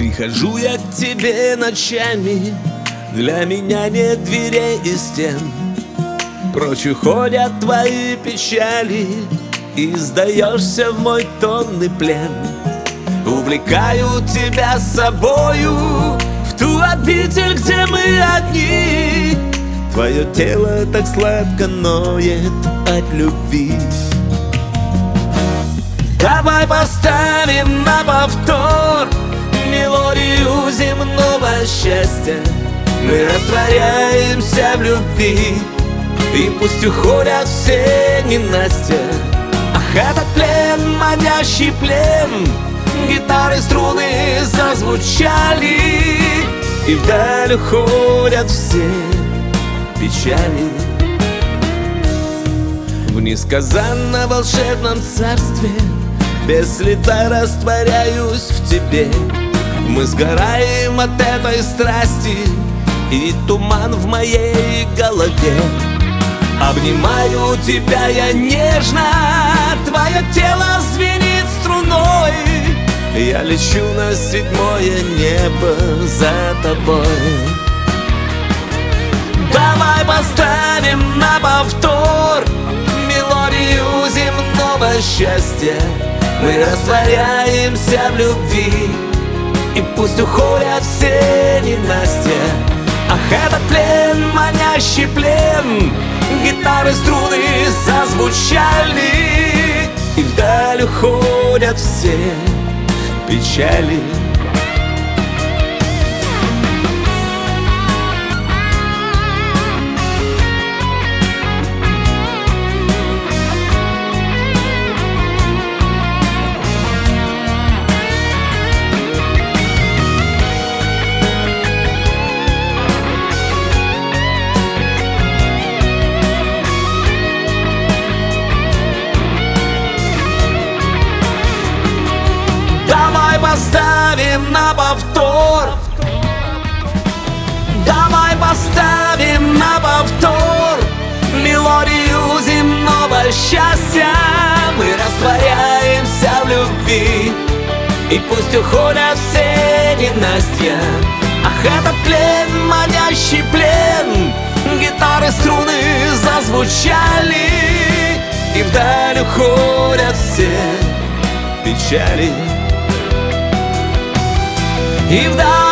Прихожу я к тебе ночами, для меня нет дверей и стен. Прочь уходят твои печали, и сдаешься в мой томный плен. Увлекаю тебя с собою в ту обитель, где мы одни. Твое тело так сладко ноет от любви. Давай поставим на повтор мелодию земного счастья. Мы растворяемся в любви, и пусть уходят все ненастья. Ах, этот плен, манящий плен, гитары, струны зазвучали, и вдаль уходят все печали. В несказанно волшебном царстве без следа растворяюсь в тебе. Мы сгораем от этой страсти, и туман в моей голове. Обнимаю тебя я нежно, твое тело звенит струной. Я лечу на седьмое небо за тобой. Давай поставим на повтор мелодию земного счастья. Мы растворяемся в любви, и пусть уходят все ненастья. Ах, этот плен, манящий плен, гитары, струны зазвучали, и вдаль уходят все печали. Поставим на повтор, давай поставим на повтор мелодию земного счастья. Мы растворяемся в любви, и пусть уходят все ненастья. Ах, этот плен, манящий плен, гитары, струны зазвучали, и вдаль уходят все печали. И вдаль